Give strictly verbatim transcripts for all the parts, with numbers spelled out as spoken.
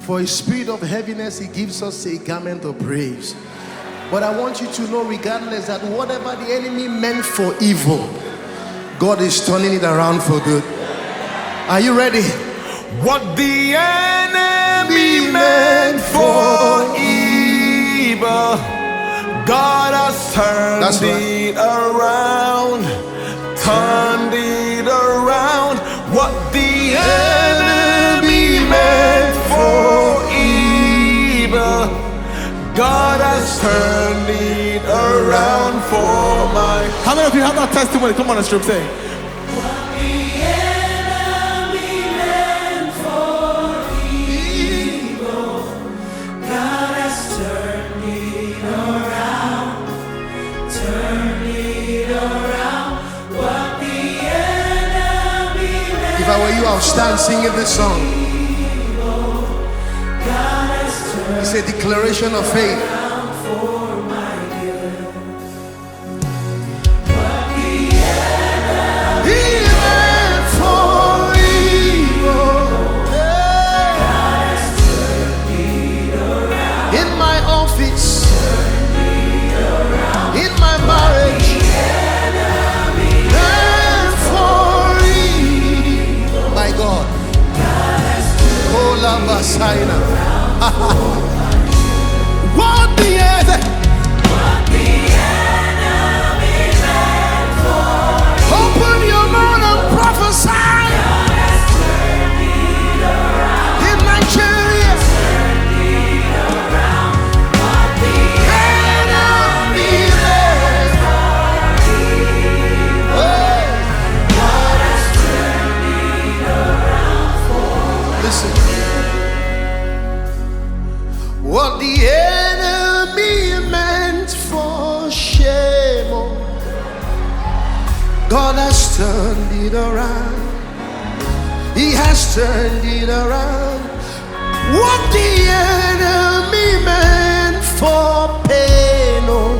For a spirit of heaviness, he gives us a garment of praise. But I want you to know, regardless, that whatever the enemy meant for evil, God is turning it around for good. Are you ready? What the enemy meant for evil, God has turned That's right. it around. Turned it around. What the enemy meant for evil, God has turned it around for my. How many of you have that testimony? Come on, let's strip say. If I were you, I'll stand singing this song. It's a declaration of faith. In my office, in my marriage, God. Oh, Lamba Saina. What the enemy? What the enemy meant for. Open your mouth and prophesy. God has turned it around. In Nigeria. Turned it around. What the enemy meant for evil. God has turned it around. Listen. What the enemy meant for shame, oh, God has turned it around. He has turned it around. What the enemy meant for pain, oh,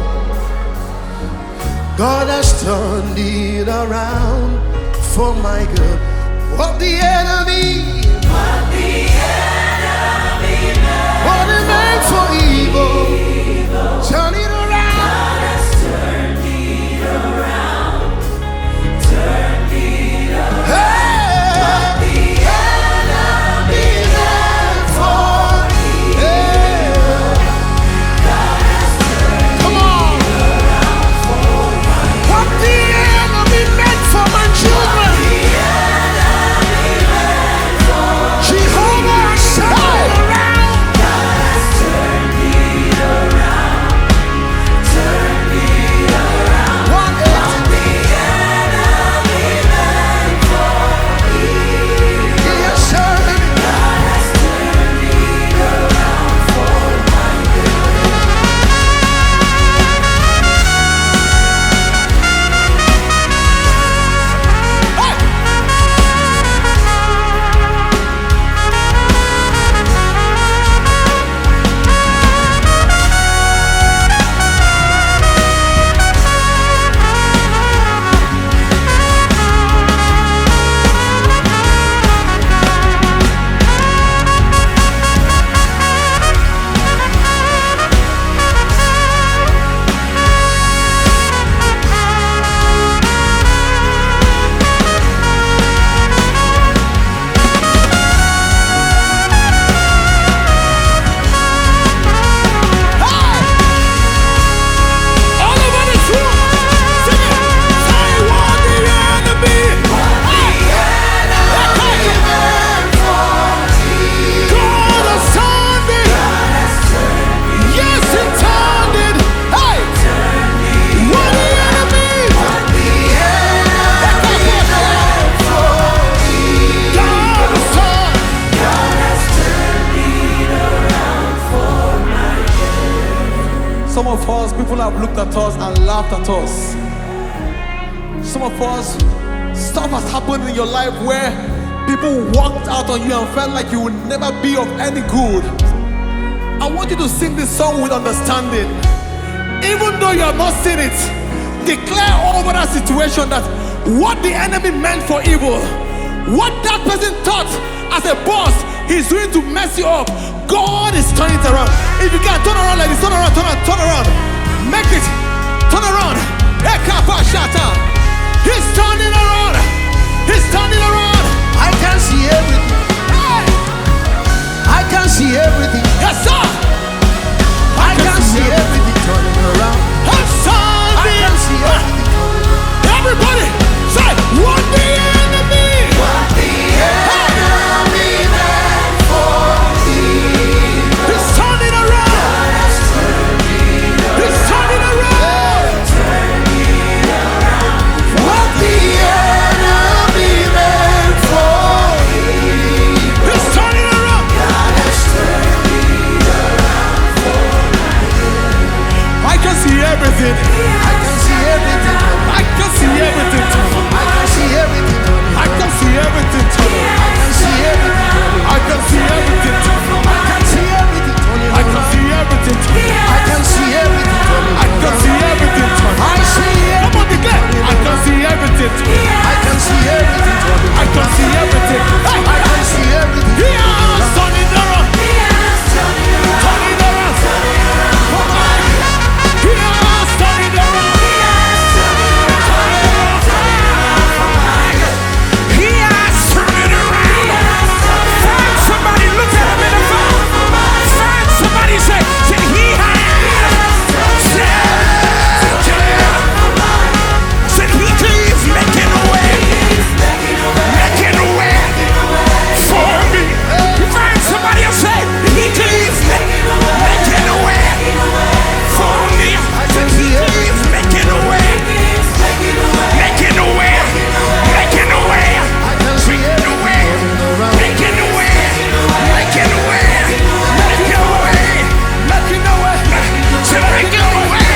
God has turned it around for my good. What the enemy What the enemy meant, what it meant for evil, evil, turn it around. God has turned it around. Turned it around. Hey, what the enemy meant for evil, God has turned Come on. it around for my What the enemy meant for my children. Some of us, people have looked at us and laughed at us. Some of us, stuff has happened in your life where people walked out on you and felt like you would never be of any good. I want you to sing this song with understanding. Even though you have not seen it, declare over that situation that what the enemy meant for evil, what that person thought as a boss he's doing to mess you up, God is turning it around. If you can, turn around like this, turn around, turn around, turn around. Make it, turn around. He's turning around. He's turning around. I can see everything. I can see everything. Yes, sir. I can see everything turning around. I'm sorry. I can see everything. Everybody say, what the enemy? What the enemy meant for evil. He's turning around. He's turning around. What the enemy meant for evil. He's turning around. I can see everything. I can see everything. I can see everything. I can see everything. I can see everything. I can see everything. I can see everything. I can see everything. I can see everything. I can see everything. I can see everything. I see Come on, declare. I can see everything. I can see everything. I can see everything. Hey, I can see everything. he has turned it around. Turn it around. Come on. He has turned it around. He has turned it around. Find somebody, look at him in the phone. Find somebody, say, say he has. Said he keeps making a way, making a way for me. Find somebody else, say he keeps making a way for me. Said he keeps making a way, making a way, making a way. I can see everything turning around. Making a way, making a way, making a way, making a way, to making a way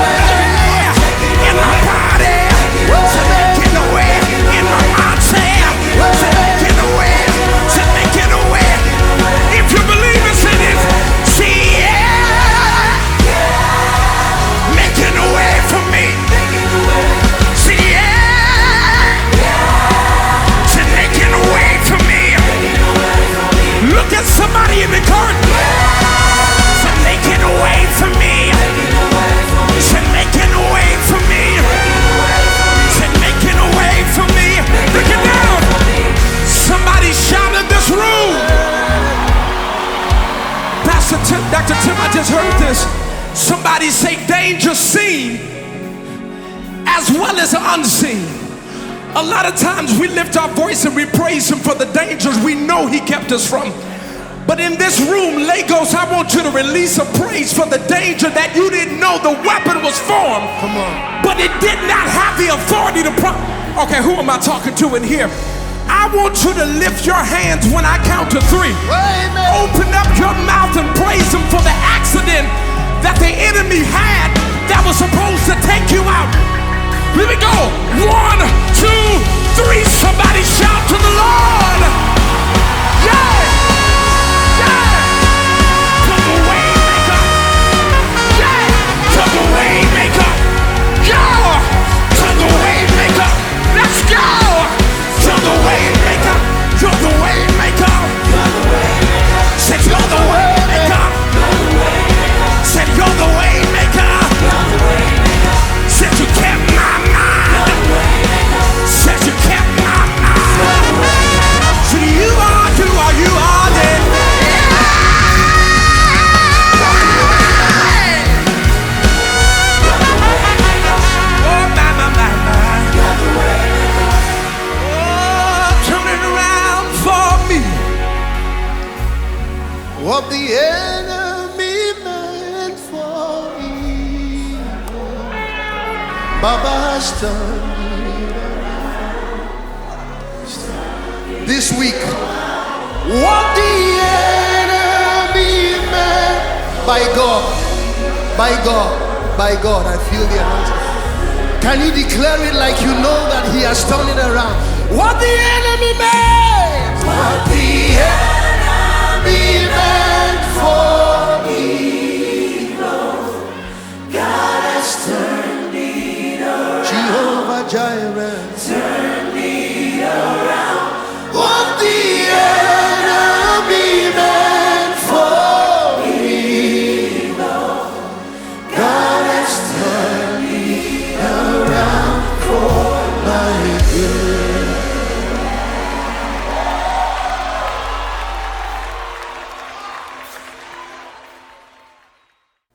in my body, to making a way in my mindset, to making a way, to making a way. If you believe it's in it, see yeah, making a way for me. See yeah, to making a way for me. Look at somebody in the garden. To making a way for me. To making a way for me. To making a way for me. Look it down. Somebody shout in this room. Pastor Tim, Doctor Tim, I just heard this. Somebody say danger seen as well as unseen. A lot of times we lift our voice and we praise him for the dangers we know he kept us from. But in this room, Lagos, I want you to release a praise for the danger that you didn't know the weapon was formed. Come on. But it did not have the authority to pro- Okay, who am I talking to in here? I want you to lift your hands when I count to three. Amen. Open up your mouth and praise him for the accident that the enemy had that was supposed to take you out. Here we go. One, two, three. Somebody shout to the Lord. Yeah. Yeah. To the way maker. Yeah. To the way maker. Yeah. To the way maker. Let's go. To the way maker. You're the way maker. Said you're the way maker. Said you're the way maker. Said you kept my mind. Said you kept my mind. So you are, you are, you are dead. Oh, my, my, my, my. Oh, turn it around for me. What the enemy meant for evil, Baba has turned it around. This week, what the enemy meant, by God, by God, by God, I feel the anointing. Can you declare it like you know that he has turned it around? What the enemy meant, what the enemy